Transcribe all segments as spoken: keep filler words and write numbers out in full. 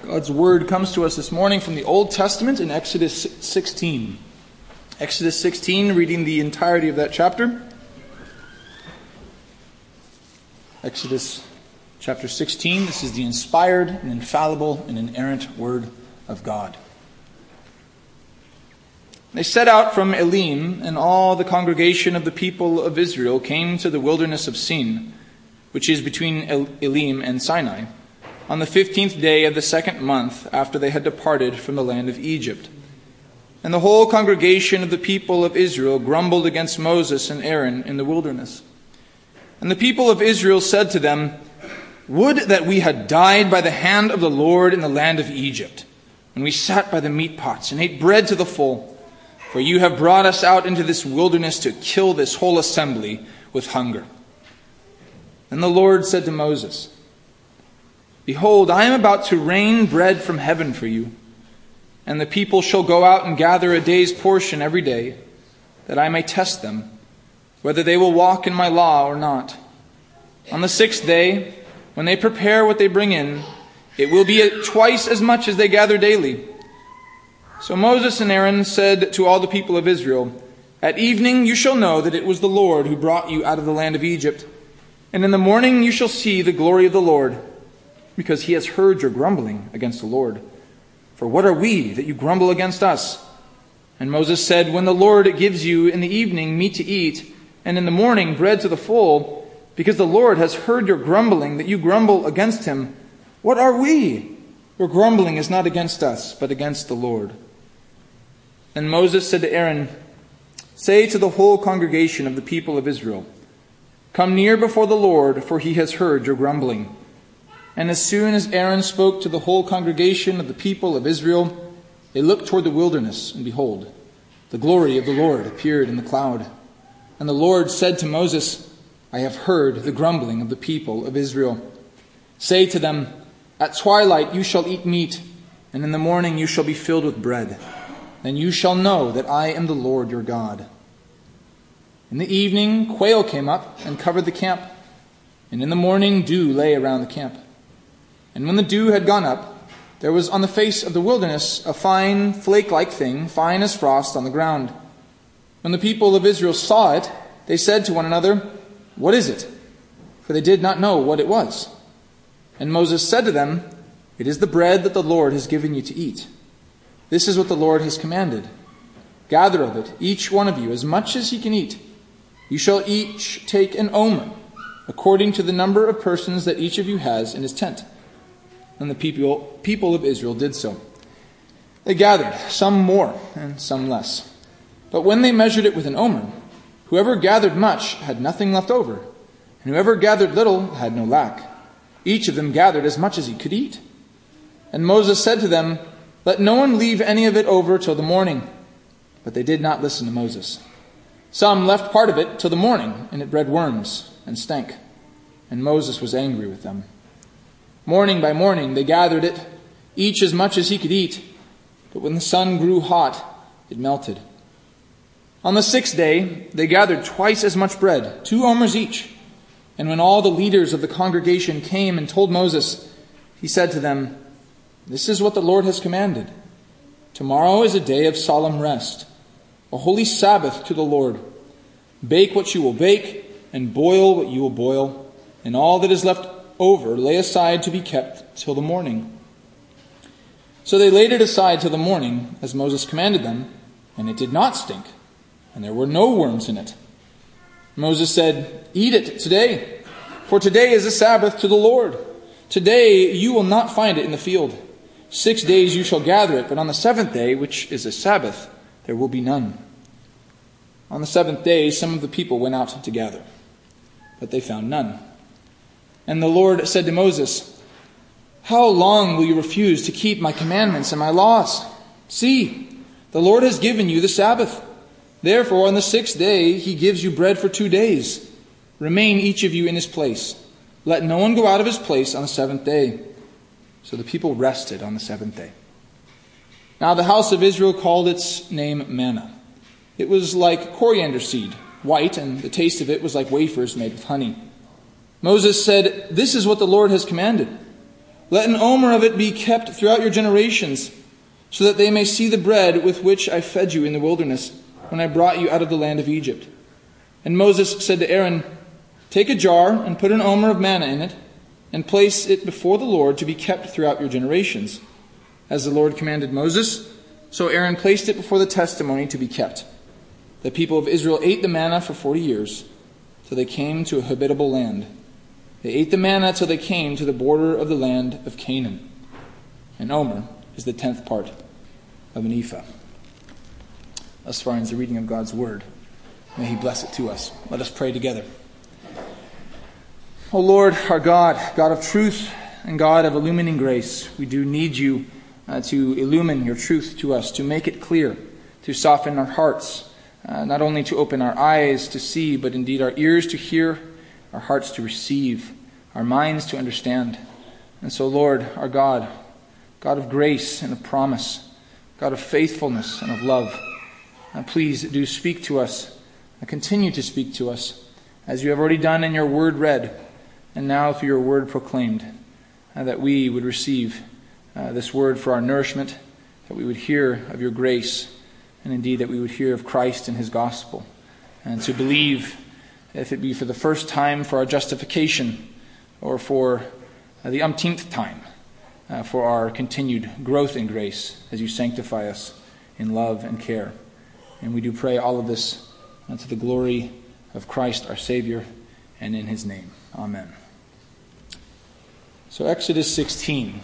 God's word comes to us this morning from the Old Testament in Exodus sixteen. Exodus sixteen, reading the entirety of that chapter. Exodus chapter sixteen, this is the inspired and infallible and inerrant word of God. They set out from Elim, and all the congregation of the people of Israel came to the wilderness of Sin, which is between Elim and Sinai, on the fifteenth day of the second month after they had departed from the land of Egypt. And the whole congregation of the people of Israel grumbled against Moses and Aaron in the wilderness. And the people of Israel said to them, "Would that we had died by the hand of the Lord in the land of Egypt, when we sat by the meat pots and ate bread to the full. For you have brought us out into this wilderness to kill this whole assembly with hunger." And the Lord said to Moses, "Behold, I am about to rain bread from heaven for you, and the people shall go out and gather a day's portion every day, that I may test them, whether they will walk in my law or not. On the sixth day, when they prepare what they bring in, it will be twice as much as they gather daily." So Moses and Aaron said to all the people of Israel, "At evening you shall know that it was the Lord who brought you out of the land of Egypt, and in the morning you shall see the glory of the Lord, because he has heard your grumbling against the Lord. For what are we that you grumble against us?" And Moses said, "When the Lord gives you in the evening meat to eat, and in the morning bread to the full, because the Lord has heard your grumbling, that you grumble against him, what are we? Your grumbling is not against us, but against the Lord." And Moses said to Aaron, "Say to the whole congregation of the people of Israel, 'Come near before the Lord, for he has heard your grumbling.'" And as soon as Aaron spoke to the whole congregation of the people of Israel, they looked toward the wilderness, and behold, the glory of the Lord appeared in the cloud. And the Lord said to Moses, "I have heard the grumbling of the people of Israel. Say to them, 'At twilight you shall eat meat, and in the morning you shall be filled with bread. Then you shall know that I am the Lord your God.'" In the evening quail came up and covered the camp, and in the morning dew lay around the camp. And when the dew had gone up, there was on the face of the wilderness a fine flake-like thing, fine as frost, on the ground. When the people of Israel saw it, they said to one another, "What is it?" For they did not know what it was. And Moses said to them, "It is the bread that the Lord has given you to eat. This is what the Lord has commanded. Gather of it, each one of you, as much as he can eat. You shall each take an omer, according to the number of persons that each of you has in his tent." And the people, people of Israel did so. They gathered, some more and some less. But when they measured it with an omer, whoever gathered much had nothing left over, and whoever gathered little had no lack. Each of them gathered as much as he could eat. And Moses said to them, "Let no one leave any of it over till the morning." But they did not listen to Moses. Some left part of it till the morning, and it bred worms and stank. And Moses was angry with them. Morning by morning they gathered it, each as much as he could eat. But when the sun grew hot, it melted. On the sixth day they gathered twice as much bread, two omers each. And when all the leaders of the congregation came and told Moses, he said to them, "This is what the Lord has commanded. Tomorrow is a day of solemn rest, a holy Sabbath to the Lord. Bake what you will bake, and boil what you will boil, and all that is left over lay aside to be kept till the morning." So they laid it aside till the morning, as Moses commanded them, and it did not stink, and there were no worms in it. Moses said, "Eat it today, for today is a Sabbath to the Lord. Today you will not find it in the field. Six days you shall gather it, but on the seventh day, which is a Sabbath, there will be none." On the seventh day some of the people went out to gather, but they found none. And the Lord said to Moses, "How long will you refuse to keep my commandments and my laws? See, the Lord has given you the Sabbath. Therefore on the sixth day he gives you bread for two days. Remain each of you in his place. Let no one go out of his place on the seventh day." So the people rested on the seventh day. Now the house of Israel called its name manna. It was like coriander seed, white, and the taste of it was like wafers made with honey. Moses said, "This is what the Lord has commanded. Let an omer of it be kept throughout your generations, so that they may see the bread with which I fed you in the wilderness, when I brought you out of the land of Egypt. And Moses said to Aaron, take a jar and put an omer of manna in it, and place it before the Lord to be kept throughout your generations. As the Lord commanded Moses, so Aaron placed it before the testimony to be kept. The people of Israel ate the manna for forty years, till they came to a habitable land. They ate the manna till they came to the border of the land of Canaan. An omer is the tenth part of an ephah. Thus far ends the reading of God's word. May He bless it to us. Let us pray together. O Lord, our God, God of truth and God of illumining grace, we do need you uh, to illumine your truth to us, to make it clear, to soften our hearts, uh, not only to open our eyes to see, but indeed our ears to hear, our hearts to receive, our minds to understand. And so, Lord, our God, God of grace and of promise, God of faithfulness and of love, uh, please do speak to us, uh, continue to speak to us, as you have already done in your word read, and now through your word proclaimed, uh, that we would receive uh, this word for our nourishment, that we would hear of your grace, and indeed that we would hear of Christ and his gospel, and to believe, if it be for the first time, for our justification, or for uh, the umpteenth time, uh, for our continued growth in grace as you sanctify us in love and care. And we do pray all of this uh, to the glory of Christ our Savior, and in his name. Amen. So Exodus sixteen.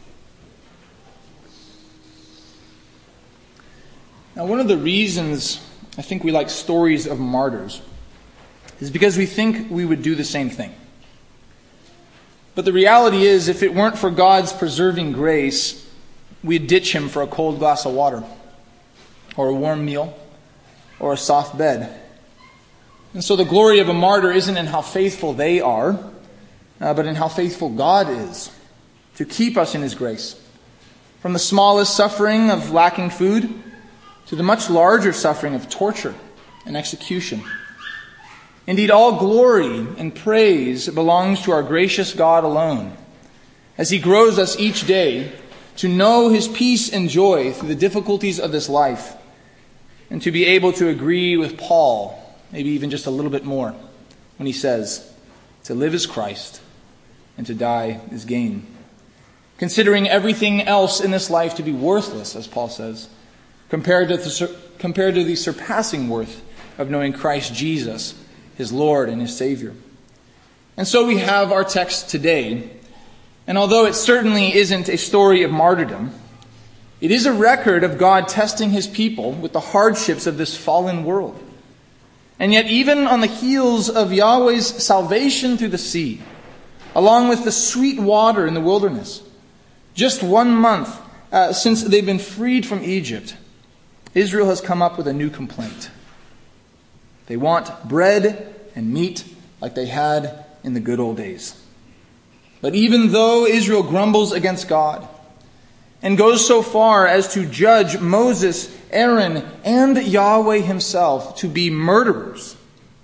Now, one of the reasons I think we like stories of martyrs is because we think we would do the same thing. But the reality is, if it weren't for God's preserving grace, we'd ditch him for a cold glass of water, or a warm meal, or a soft bed. And so the glory of a martyr isn't in how faithful they are, uh, but in how faithful God is to keep us in his grace. From the smallest suffering of lacking food to the much larger suffering of torture and execution. Indeed, all glory and praise belongs to our gracious God alone, as he grows us each day to know his peace and joy through the difficulties of this life, and to be able to agree with Paul, maybe even just a little bit more, when he says, to live is Christ, and to die is gain. Considering everything else in this life to be worthless, as Paul says, compared to the, compared to the surpassing worth of knowing Christ Jesus, his Lord and his Savior. And so we have our text today, and although it certainly isn't a story of martyrdom, it is a record of God testing his people with the hardships of this fallen world. And yet, even on the heels of Yahweh's salvation through the sea, along with the sweet water in the wilderness, just one month uh, since they've been freed from Egypt, Israel has come up with a new complaint. They want bread and meat like they had in the good old days. But even though Israel grumbles against God and goes so far as to judge Moses, Aaron, and Yahweh himself to be murderers,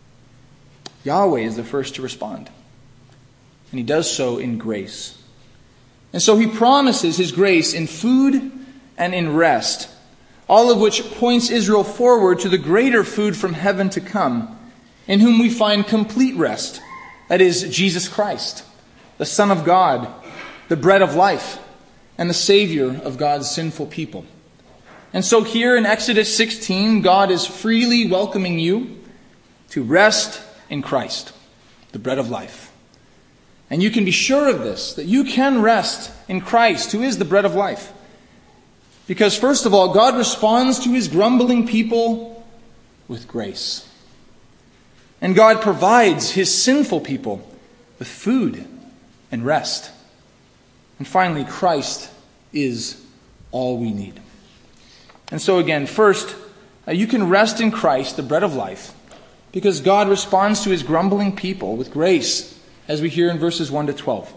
Yahweh is the first to respond. And he does so in grace. And so he promises his grace in food and in rest, all of which points Israel forward to the greater food from heaven to come, in whom we find complete rest. That is, Jesus Christ, the Son of God, the bread of life, and the Savior of God's sinful people. And so here in Exodus sixteen, God is freely welcoming you to rest in Christ, the bread of life. And you can be sure of this, that you can rest in Christ, who is the bread of life. Because first of all, God responds to his grumbling people with grace. And God provides his sinful people with food and rest. And finally, Christ is all we need. And so again, first, uh, you can rest in Christ, the bread of life, because God responds to his grumbling people with grace, as we hear in verses one to twelve.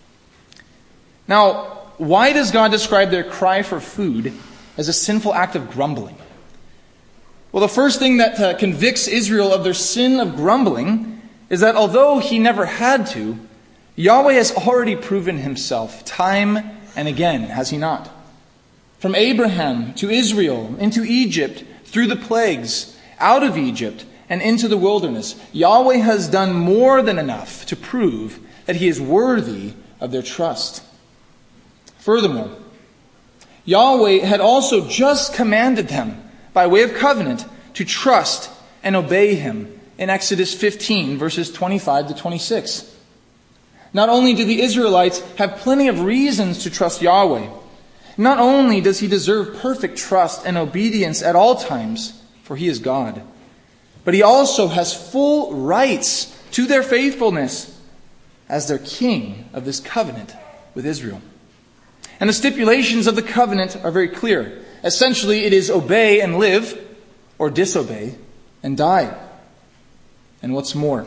Now, why does God describe their cry for food as a sinful act of grumbling? Well, the first thing that uh, convicts Israel of their sin of grumbling is that although he never had to, Yahweh has already proven himself time and again, has he not? From Abraham to Israel, into Egypt, through the plagues, out of Egypt, and into the wilderness, Yahweh has done more than enough to prove that he is worthy of their trust. Furthermore, Yahweh had also just commanded them, by way of covenant, to trust and obey him in Exodus fifteen, verses twenty-five to twenty-six. Not only do the Israelites have plenty of reasons to trust Yahweh, not only does he deserve perfect trust and obedience at all times, for he is God, but he also has full rights to their faithfulness as their king of this covenant with Israel. And the stipulations of the covenant are very clear. Essentially, it is obey and live, or disobey and die. And what's more,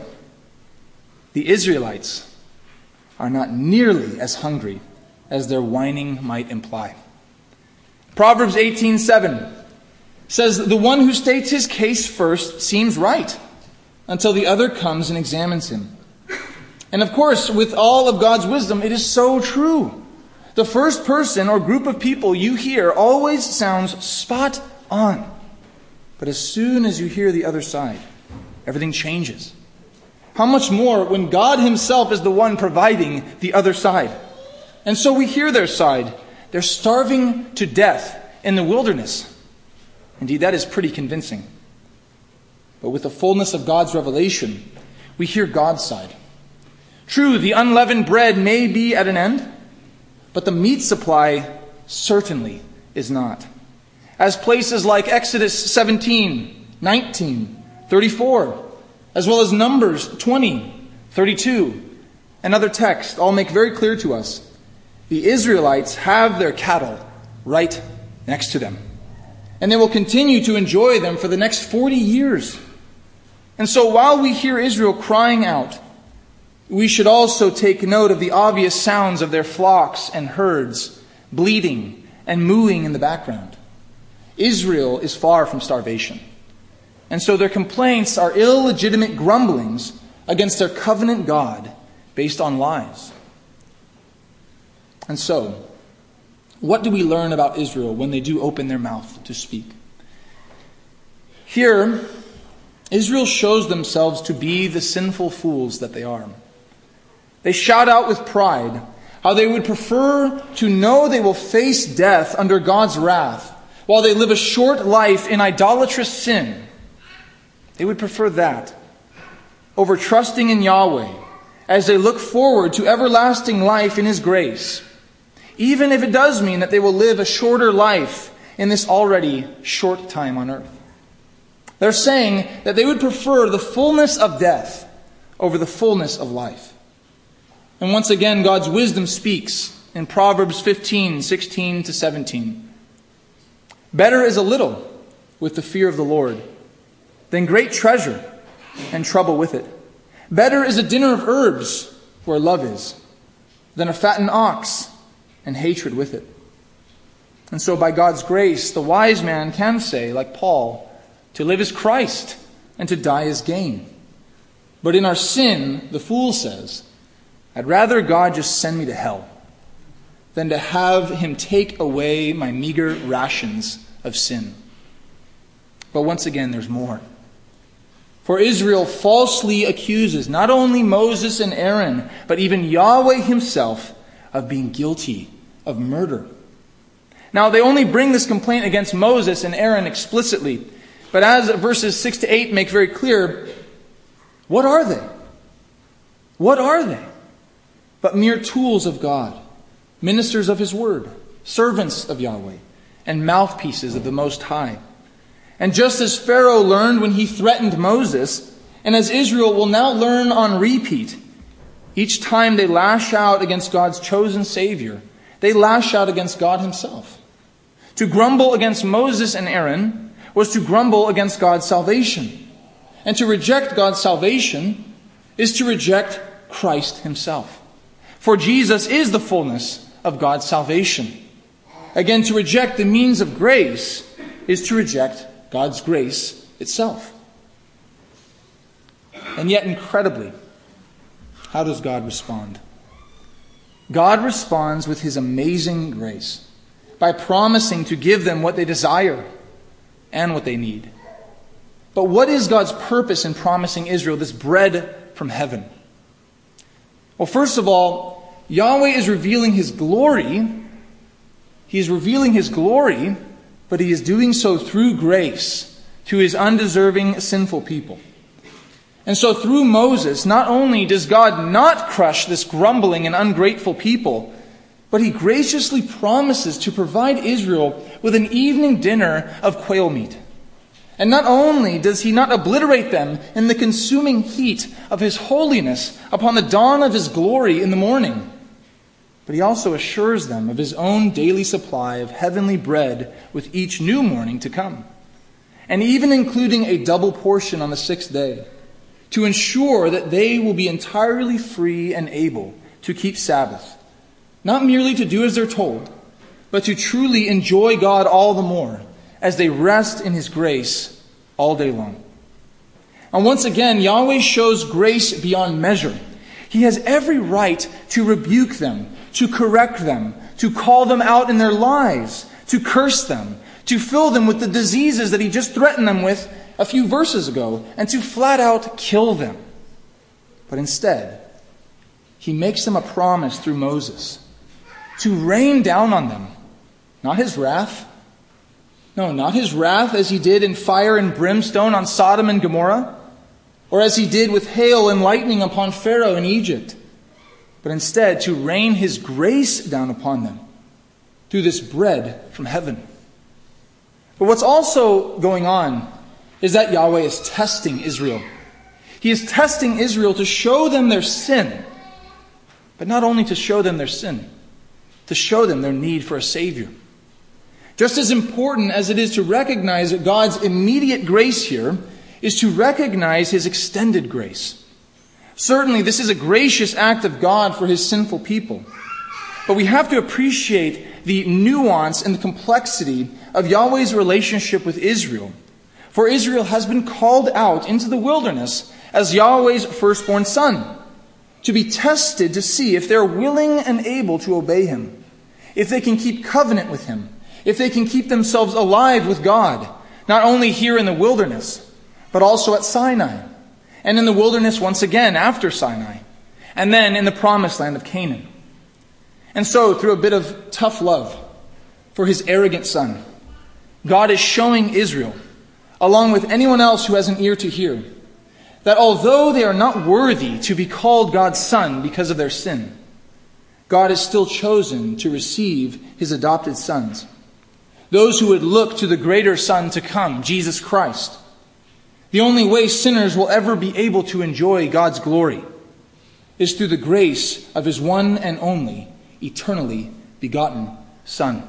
the Israelites are not nearly as hungry as their whining might imply. Proverbs eighteen seven says, "The one who states his case first seems right, until the other comes and examines him." And of course, with all of God's wisdom, it is so true. The first person or group of people you hear always sounds spot on. But as soon as you hear the other side, everything changes. How much more when God himself is the one providing the other side? And so we hear their side. They're starving to death in the wilderness. Indeed, that is pretty convincing. But with the fullness of God's revelation, we hear God's side. True, the unleavened bread may be at an end, but the meat supply certainly is not. As places like Exodus seventeen, nineteen, thirty-four, as well as Numbers twenty, thirty-two, and other texts all make very clear to us, the Israelites have their cattle right next to them. And they will continue to enjoy them for the next forty years. And so while we hear Israel crying out, we should also take note of the obvious sounds of their flocks and herds bleating and mooing in the background. Israel is far from starvation. And so their complaints are illegitimate grumblings against their covenant God based on lies. And so, what do we learn about Israel when they do open their mouth to speak? Here, Israel shows themselves to be the sinful fools that they are. They shout out with pride how they would prefer to know they will face death under God's wrath while they live a short life in idolatrous sin. They would prefer that over trusting in Yahweh as they look forward to everlasting life in his grace, even if it does mean that they will live a shorter life in this already short time on earth. They're saying that they would prefer the fullness of death over the fullness of life. And once again, God's wisdom speaks in Proverbs fifteen, sixteen to seventeen. "Better is a little with the fear of the Lord than great treasure and trouble with it. Better is a dinner of herbs where love is than a fattened ox and hatred with it." And so by God's grace, the wise man can say, like Paul, to live is Christ and to die is gain. But in our sin, the fool says, I'd rather God just send me to hell than to have him take away my meager rations of sin. But once again, there's more. For Israel falsely accuses not only Moses and Aaron, but even Yahweh himself of being guilty of murder. Now, they only bring this complaint against Moses and Aaron explicitly. But as verses six to eight make very clear, what are they? What are they? But mere tools of God, ministers of his word, servants of Yahweh, and mouthpieces of the Most High. And just as Pharaoh learned when he threatened Moses, and as Israel will now learn on repeat, each time they lash out against God's chosen Savior, they lash out against God himself. To grumble against Moses and Aaron was to grumble against God's salvation. And to reject God's salvation is to reject Christ himself. For Jesus is the fullness of God's salvation. Again, to reject the means of grace is to reject God's grace itself. And yet, incredibly, how does God respond? God responds with his amazing grace by promising to give them what they desire and what they need. But what is God's purpose in promising Israel this bread from heaven? Well, first of all, Yahweh is revealing his glory. He is revealing his glory, but he is doing so through grace to his undeserving, sinful people. And so through Moses, not only does God not crush this grumbling and ungrateful people, but he graciously promises to provide Israel with an evening dinner of quail meat. And not only does he not obliterate them in the consuming heat of his holiness upon the dawn of his glory in the morning, but he also assures them of his own daily supply of heavenly bread with each new morning to come, and even including a double portion on the sixth day, to ensure that they will be entirely free and able to keep Sabbath, not merely to do as they're told, but to truly enjoy God all the more as they rest in his grace all day long. And once again, Yahweh shows grace beyond measure. He has every right to rebuke them, to correct them, to call them out in their lies, to curse them, to fill them with the diseases that he just threatened them with a few verses ago, and to flat out kill them. But instead, he makes them a promise through Moses to rain down on them, not his wrath, no, not his wrath as he did in fire and brimstone on Sodom and Gomorrah, or as he did with hail and lightning upon Pharaoh in Egypt, but instead to rain his grace down upon them through this bread from heaven. But what's also going on is that Yahweh is testing Israel. He is testing Israel to show them their sin, but not only to show them their sin, to show them their need for a Savior. Just as important as it is to recognize God's immediate grace here is to recognize his extended grace. Certainly, this is a gracious act of God for his sinful people. But we have to appreciate the nuance and the complexity of Yahweh's relationship with Israel. For Israel has been called out into the wilderness as Yahweh's firstborn son, to be tested to see if they're willing and able to obey him, if they can keep covenant with him, if they can keep themselves alive with God, not only here in the wilderness, but also at Sinai, and in the wilderness once again after Sinai, and then in the promised land of Canaan. And so, through a bit of tough love for his arrogant son, God is showing Israel, along with anyone else who has an ear to hear, that although they are not worthy to be called God's son because of their sin, God has still chosen to receive his adopted sons, those who would look to the greater Son to come, Jesus Christ. The only way sinners will ever be able to enjoy God's glory is through the grace of his one and only, eternally begotten Son.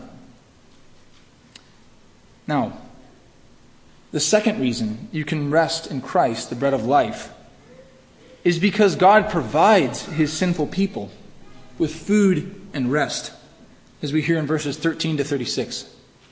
Now, the second reason you can rest in Christ, the bread of life, is because God provides his sinful people with food and rest, as we hear in verses thirteen to thirty-six.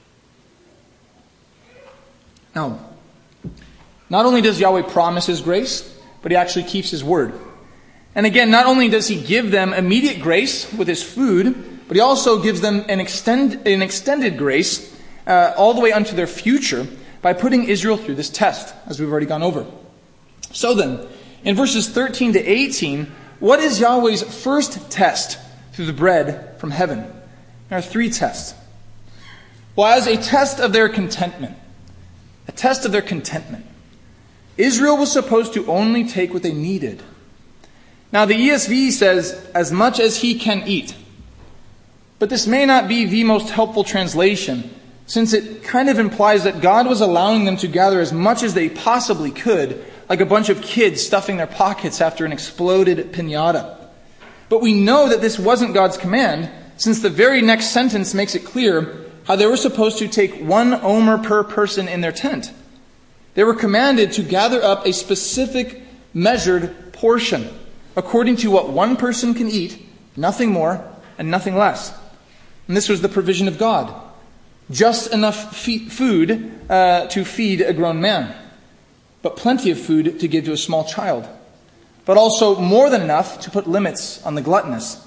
Now, not only does Yahweh promise his grace, but he actually keeps his word. And again, not only does he give them immediate grace with his food, but he also gives them an, extend, an extended grace uh, all the way unto their future by putting Israel through this test, as we've already gone over. So then, in verses thirteen to eighteen, what is Yahweh's first test through the bread from heaven? There are three tests. Well, as a test of their contentment, a test of their contentment, Israel was supposed to only take what they needed. Now, the E S V says, as much as he can eat. But this may not be the most helpful translation, since it kind of implies that God was allowing them to gather as much as they possibly could, like a bunch of kids stuffing their pockets after an exploded piñata. But we know that this wasn't God's command, since the very next sentence makes it clear how they were supposed to take one omer per person in their tent. They were commanded to gather up a specific measured portion, according to what one person can eat, nothing more and nothing less. And this was the provision of God. Just enough fe- food uh, to feed a grown man, but plenty of food to give to a small child, but also more than enough to put limits on the gluttonous,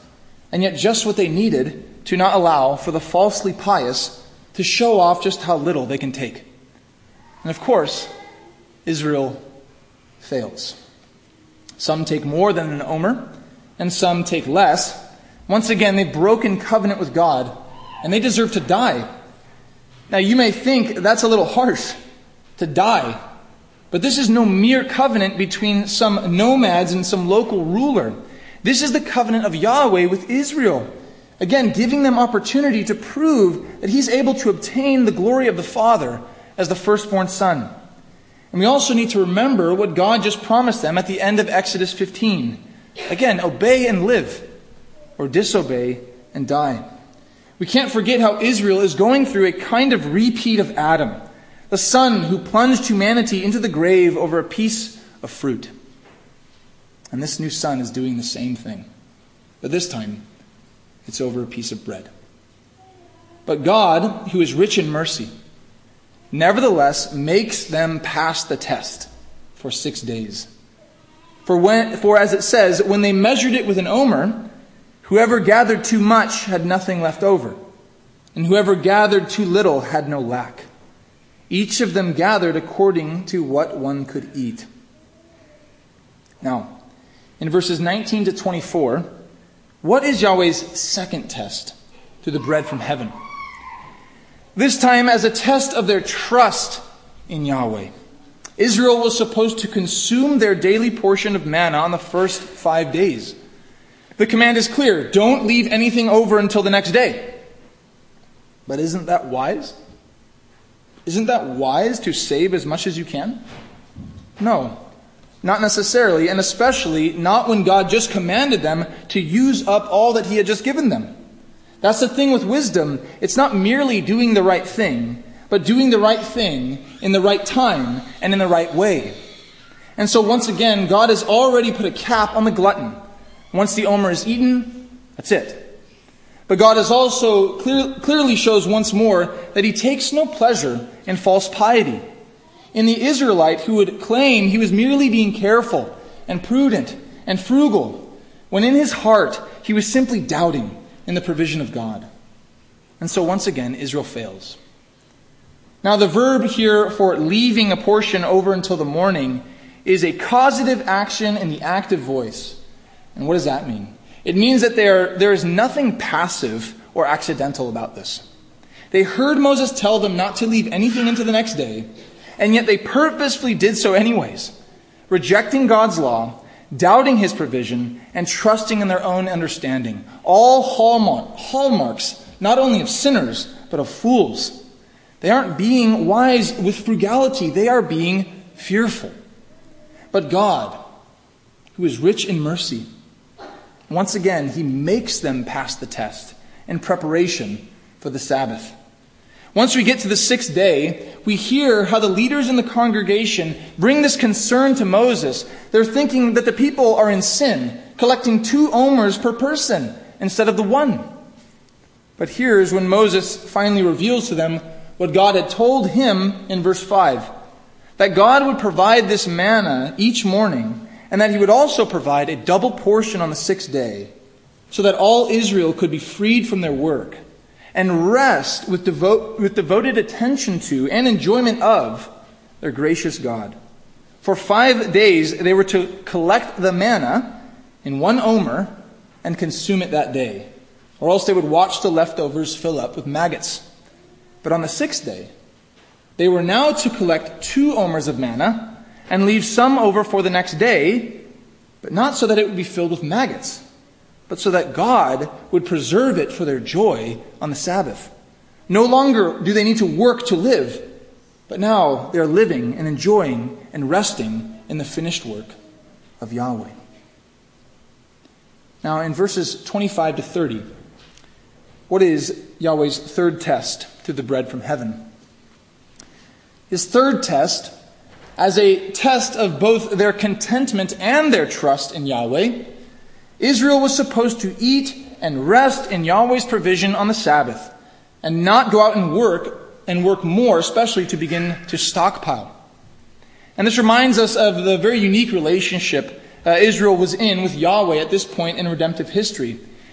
and yet just what they needed to not allow for the falsely pious to show off just how little they can take. And of course, Israel fails. Some take more than an omer, and some take less. Once again, they've broken covenant with God, and they deserve to die. Now, you may think that's a little harsh, to die. But this is no mere covenant between some nomads and some local ruler. This is the covenant of Yahweh with Israel. Again, giving them opportunity to prove that He's able to obtain the glory of the Father as the firstborn son. And we also need to remember what God just promised them at the end of Exodus fifteen. Again, obey and live, or disobey and die. We can't forget how Israel is going through a kind of repeat of Adam, the son who plunged humanity into the grave over a piece of fruit. And this new son is doing the same thing. But this time, it's over a piece of bread. But God, who is rich in mercy, nevertheless makes them pass the test for six days. For, when, for as it says, when they measured it with an omer, whoever gathered too much had nothing left over, and whoever gathered too little had no lack. Each of them gathered according to what one could eat. Now, in verses nineteen to twenty-four, what is Yahweh's second test to the bread from heaven? This time as a test of their trust in Yahweh. Israel was supposed to consume their daily portion of manna on the first five days. The command is clear: don't leave anything over until the next day. But isn't that wise? Isn't that wise to save as much as you can? No, not necessarily, and especially not when God just commanded them to use up all that He had just given them. That's the thing with wisdom. It's not merely doing the right thing, but doing the right thing in the right time and in the right way. And so once again, God has already put a cap on the glutton. Once the omer is eaten, that's it. But God has also clear, clearly shows once more that He takes no pleasure in false piety. In the Israelite who would claim he was merely being careful and prudent and frugal, when in his heart he was simply doubting in the provision of God. And so once again, Israel fails. Now the verb here for leaving a portion over until the morning is a causative action in the active voice. And what does that mean? It means that there, there is nothing passive or accidental about this. They heard Moses tell them not to leave anything into the next day, and yet they purposefully did so anyways, rejecting God's law, doubting His provision, and trusting in their own understanding. All hallmark, hallmarks, not only of sinners, but of fools. They aren't being wise with frugality. They are being fearful. But God, who is rich in mercy, once again, He makes them pass the test in preparation for the Sabbath. Once we get to the sixth day, we hear how the leaders in the congregation bring this concern to Moses. They're thinking that the people are in sin, collecting two omers per person instead of the one. But here's when Moses finally reveals to them what God had told him in verse five. That God would provide this manna each morning, and that He would also provide a double portion on the sixth day, so that all Israel could be freed from their work and rest with, devote, with devoted attention to and enjoyment of their gracious God. For five days they were to collect the manna in one omer and consume it that day, or else they would watch the leftovers fill up with maggots. But on the sixth day, they were now to collect two omers of manna and leave some over for the next day, but not so that it would be filled with maggots, but so that God would preserve it for their joy on the Sabbath. No longer do they need to work to live, but now they are living and enjoying and resting in the finished work of Yahweh. Now in verses twenty-five to thirty, what is Yahweh's third test to the bread from heaven? His third test, as a test of both their contentment and their trust in Yahweh, Israel was supposed to eat and rest in Yahweh's provision on the Sabbath, and not go out and work, and work more, especially to begin to stockpile. And this reminds us of the very unique relationship uh, Israel was in with Yahweh at this point in redemptive history.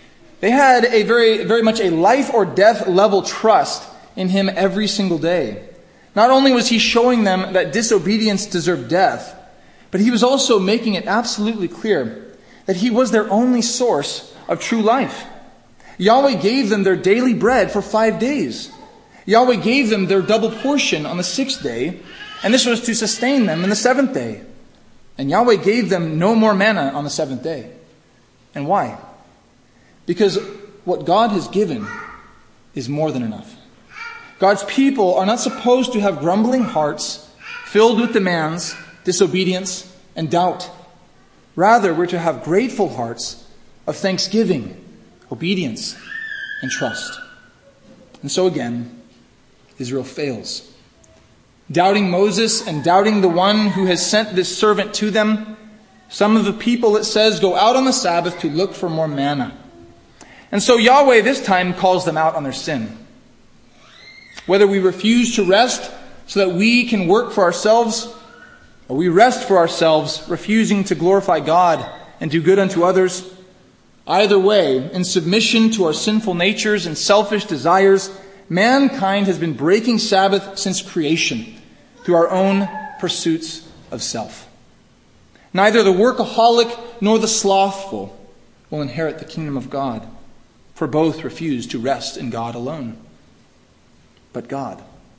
They had a very, very much a life or death level trust in him every single day. Not only was he showing them that disobedience deserved death, but he was also making it absolutely clear that he was their only source of true life. Yahweh gave them their daily bread for five days. Yahweh gave them their double portion on the sixth day, and this was to sustain them in the seventh day. And Yahweh gave them no more manna on the seventh day. And why? Because what God has given is more than enough. God's people are not supposed to have grumbling hearts filled with demands, disobedience, and doubt. Rather, we're to have grateful hearts of thanksgiving, obedience, and trust. And so again, Israel fails. Doubting Moses and doubting the one who has sent this servant to them, some of the people, it says, go out on the Sabbath to look for more manna. And so Yahweh this time calls them out on their sin. Whether we refuse to rest so that we can work for ourselves, or we rest for ourselves, refusing to glorify God and do good unto others, either way, in submission to our sinful natures and selfish desires, mankind has been breaking Sabbath since creation through our own pursuits of self. Neither the workaholic nor the slothful will inherit the kingdom of God, for both refuse to rest in God alone. But God,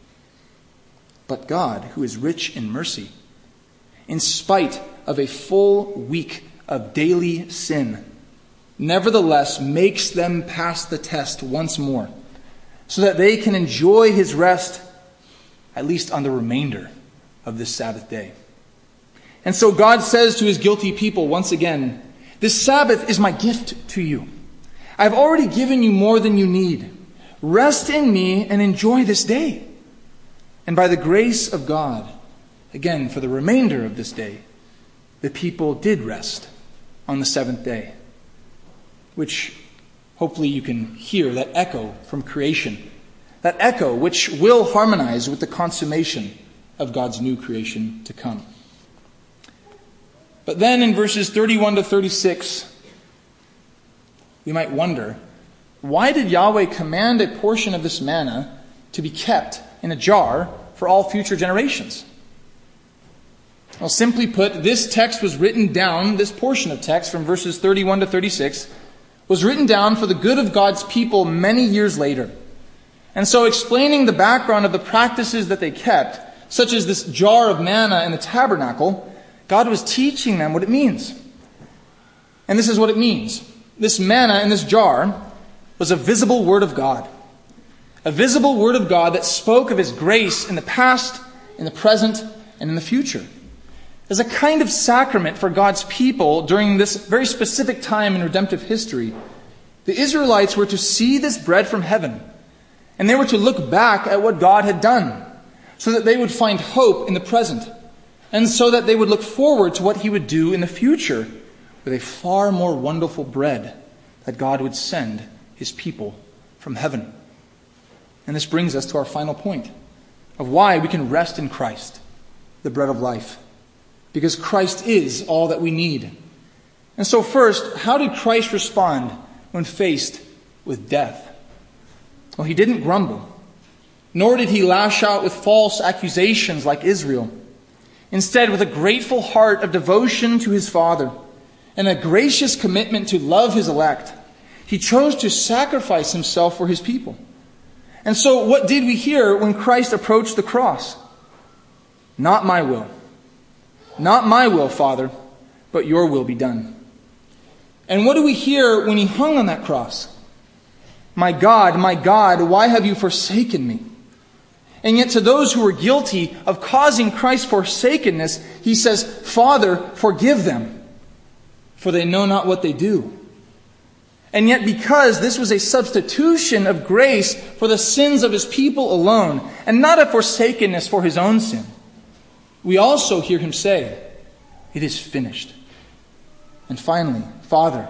but God, who is rich in mercy, in spite of a full week of daily sin, nevertheless makes them pass the test once more, so that they can enjoy his rest, at least on the remainder of this Sabbath day. And so God says to his guilty people once again, this Sabbath is my gift to you. I've already given you more than you need. Rest in me and enjoy this day. And by the grace of God, again, for the remainder of this day, the people did rest on the seventh day, which hopefully you can hear that echo from creation, that echo which will harmonize with the consummation of God's new creation to come. But then in verses thirty-one to thirty-six, we might wonder, why did Yahweh command a portion of this manna to be kept in a jar for all future generations? Well, simply put, this text was written down, this portion of text from verses thirty-one to thirty-six, was written down for the good of God's people many years later. And so explaining the background of the practices that they kept, such as this jar of manna in the tabernacle, God was teaching them what it means. And this is what it means. This manna in this jar was a visible word of God. A visible word of God that spoke of his grace in the past, in the present, and in the future. As a kind of sacrament for God's people during this very specific time in redemptive history, the Israelites were to see this bread from heaven, and they were to look back at what God had done, so that they would find hope in the present, and so that they would look forward to what he would do in the future with a far more wonderful bread that God would send his people from heaven. And this brings us to our final point of why we can rest in Christ, the bread of life. Because Christ is all that we need. And so first, how did Christ respond when faced with death? Well, he didn't grumble, nor did he lash out with false accusations like Israel. Instead, with a grateful heart of devotion to his Father and a gracious commitment to love his elect, he chose to sacrifice himself for his people. And so what did we hear when Christ approached the cross? Not my will. Not my will, Father, but your will be done. And what do we hear when he hung on that cross? My God, my God, why have you forsaken me? And yet to those who were guilty of causing Christ's forsakenness, he says, Father, forgive them, for they know not what they do. And yet because this was a substitution of grace for the sins of his people alone, and not a forsakenness for his own sin, we also hear him say, it is finished. And finally, Father,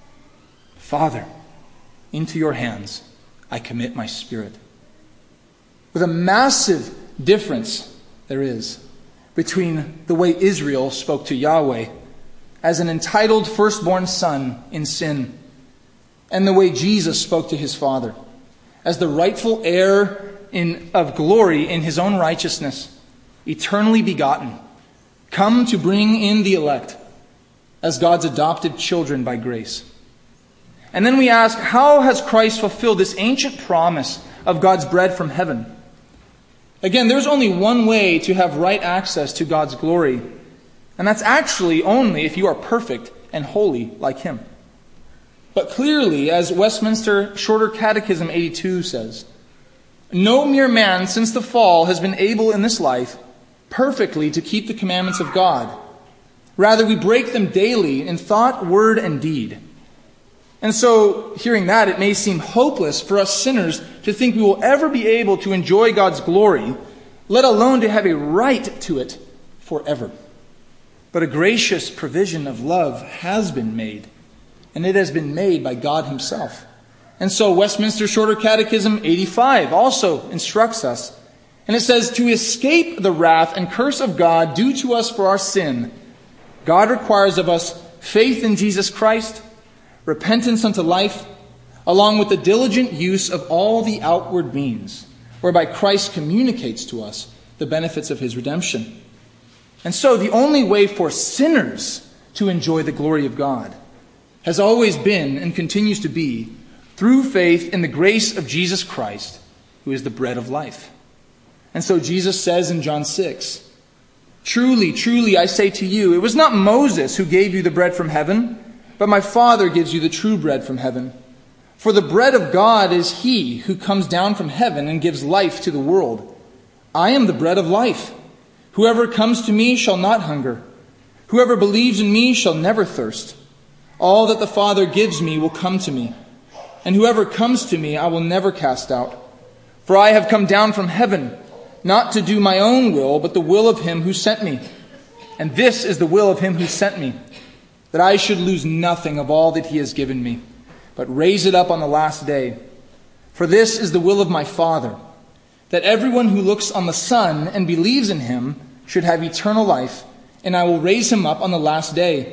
Father, into your hands I commit my spirit. With a massive difference there is between the way Israel spoke to Yahweh as an entitled firstborn son in sin, and the way Jesus spoke to his Father, as the rightful heir in, of glory in his own righteousness, eternally begotten, come to bring in the elect as God's adopted children by grace. And then we ask, how has Christ fulfilled this ancient promise of God's bread from heaven? Again, there's only one way to have right access to God's glory, and that's actually only if you are perfect and holy like him. But clearly, as Westminster Shorter Catechism eighty-two says, no mere man since the fall has been able in this life perfectly to keep the commandments of God. Rather, we break them daily in thought, word, and deed. And so, hearing that, it may seem hopeless for us sinners to think we will ever be able to enjoy God's glory, let alone to have a right to it forever. But a gracious provision of love has been made, and it has been made by God himself. And so Westminster Shorter Catechism eighty-five also instructs us, and it says, to escape the wrath and curse of God due to us for our sin, God requires of us faith in Jesus Christ, repentance unto life, along with the diligent use of all the outward means, whereby Christ communicates to us the benefits of his redemption. And so the only way for sinners to enjoy the glory of God has always been and continues to be through faith in the grace of Jesus Christ, who is the bread of life. And so Jesus says in John six, truly, truly, I say to you, it was not Moses who gave you the bread from heaven, but my Father gives you the true bread from heaven. For the bread of God is he who comes down from heaven and gives life to the world. I am the bread of life. Whoever comes to me shall not hunger. Whoever believes in me shall never thirst. All that the Father gives me will come to me, and whoever comes to me I will never cast out. For I have come down from heaven, not to do my own will, but the will of him who sent me. And this is the will of him who sent me, that I should lose nothing of all that he has given me, but raise it up on the last day. For this is the will of my Father, that everyone who looks on the Son and believes in him should have eternal life, and I will raise him up on the last day.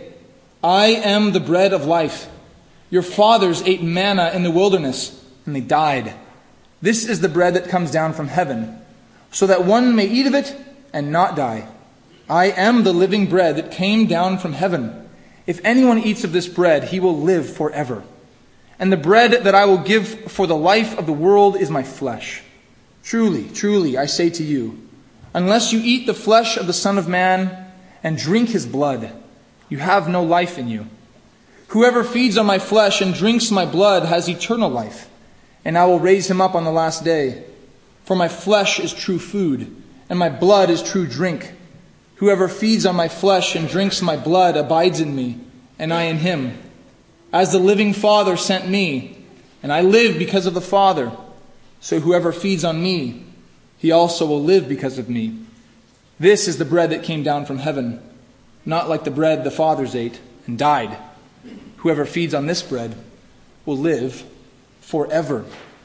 I am the bread of life. Your fathers ate manna in the wilderness, and they died. This is the bread that comes down from heaven, so that one may eat of it and not die. I am the living bread that came down from heaven. If anyone eats of this bread, he will live forever. And the bread that I will give for the life of the world is my flesh. Truly, truly, I say to you, unless you eat the flesh of the Son of Man and drink his blood, you have no life in you. Whoever feeds on my flesh and drinks my blood has eternal life, and I will raise him up on the last day. For my flesh is true food, and my blood is true drink. Whoever feeds on my flesh and drinks my blood abides in me, and I in him. As the living Father sent me, and I live because of the Father, so whoever feeds on me, he also will live because of me. This is the bread that came down from heaven, not like the bread the fathers ate and died. Whoever feeds on this bread will live forever.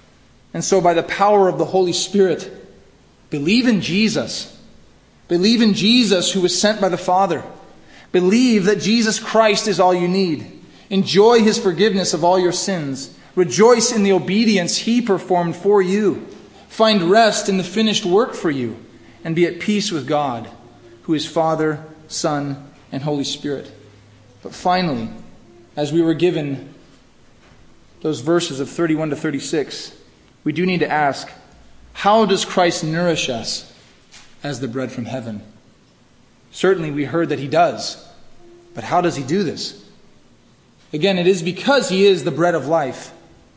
And so by the power of the Holy Spirit, believe in Jesus. Believe in Jesus who was sent by the Father. Believe that Jesus Christ is all you need. Enjoy his forgiveness of all your sins. Rejoice in the obedience he performed for you. Find rest in the finished work for you. And be at peace with God, who is Father, Son, and Holy Spirit. But finally, as we were given those verses of thirty-one to thirty-six, we do need to ask, how does Christ nourish us as the bread from heaven? Certainly we heard that he does. But how does he do this? Again, it is because he is the bread of life.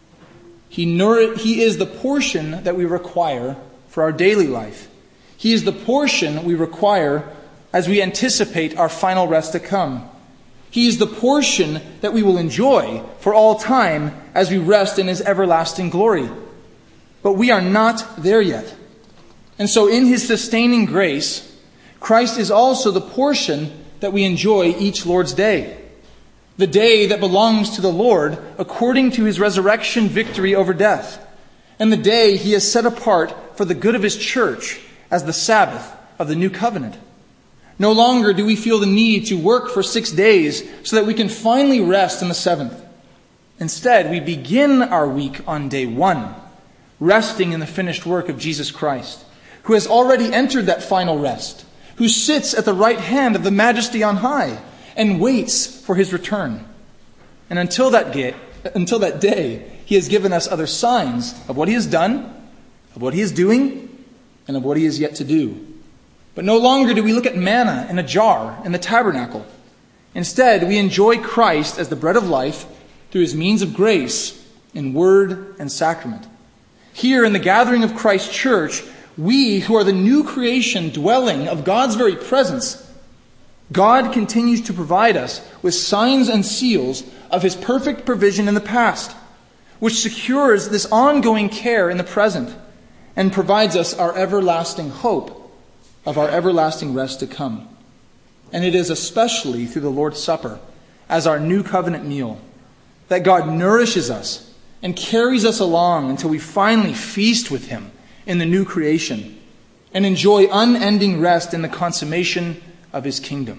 He, nour- he is the portion that we require for our daily life. He is the portion we require as we anticipate our final rest to come. He is the portion that we will enjoy for all time as we rest in his everlasting glory. But we are not there yet. And so in his sustaining grace, Christ is also the portion that we enjoy each Lord's day. The day that belongs to the Lord according to his resurrection victory over death. And the day he has set apart for the good of his church as the Sabbath of the new covenant. No longer do we feel the need to work for six days so that we can finally rest on the seventh. Instead, we begin our week on day one, resting in the finished work of Jesus Christ, who has already entered that final rest, who sits at the right hand of the Majesty on high and waits for his return. And until that day, until that day, he has given us other signs of what he has done, of what he is doing, and of what he is yet to do. But no longer do we look at manna in a jar in the tabernacle. Instead, we enjoy Christ as the bread of life through his means of grace in word and sacrament. Here in the gathering of Christ's church, we who are the new creation dwelling of God's very presence, God continues to provide us with signs and seals of his perfect provision in the past, which secures this ongoing care in the present and provides us our everlasting hope of our everlasting rest to come. And it is especially through the Lord's Supper, as our new covenant meal, that God nourishes us and carries us along until we finally feast with him in the new creation and enjoy unending rest in the consummation of his kingdom.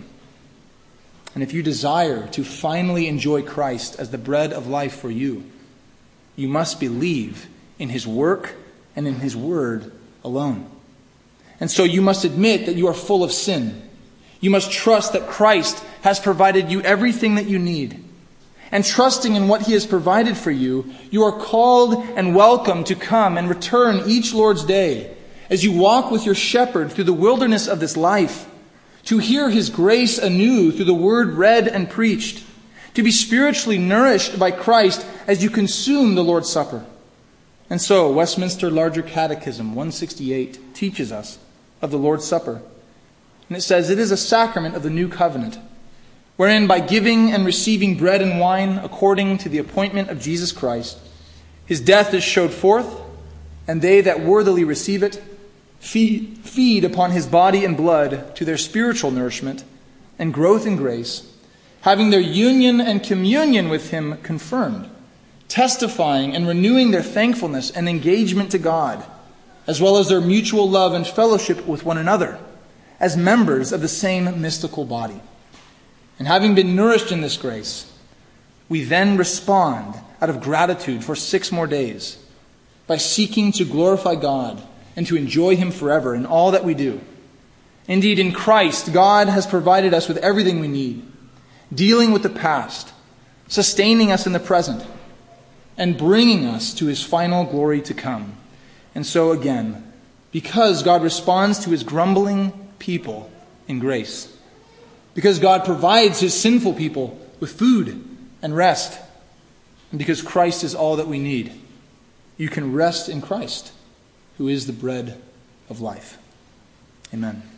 And if you desire to finally enjoy Christ as the bread of life for you, you must believe in his work and in his word alone. And so you must admit that you are full of sin. You must trust that Christ has provided you everything that you need. And trusting in what he has provided for you, you are called and welcome to come and return each Lord's day as you walk with your shepherd through the wilderness of this life, to hear his grace anew through the word read and preached, to be spiritually nourished by Christ as you consume the Lord's Supper. And so, Westminster Larger Catechism one sixty-eight teaches us of the Lord's Supper. And it says, it is a sacrament of the new covenant, wherein by giving and receiving bread and wine according to the appointment of Jesus Christ, his death is showed forth, and they that worthily receive it feed, feed upon his body and blood to their spiritual nourishment and growth in grace, having their union and communion with him confirmed, testifying and renewing their thankfulness and engagement to God, as well as their mutual love and fellowship with one another, as members of the same mystical body. And having been nourished in this grace, we then respond out of gratitude for six more days by seeking to glorify God and to enjoy him forever in all that we do. Indeed, in Christ, God has provided us with everything we need, dealing with the past, sustaining us in the present, and bringing us to his final glory to come. And so again, because God responds to his grumbling people in grace, because God provides his sinful people with food and rest, and because Christ is all that we need, you can rest in Christ, who is the bread of life. Amen.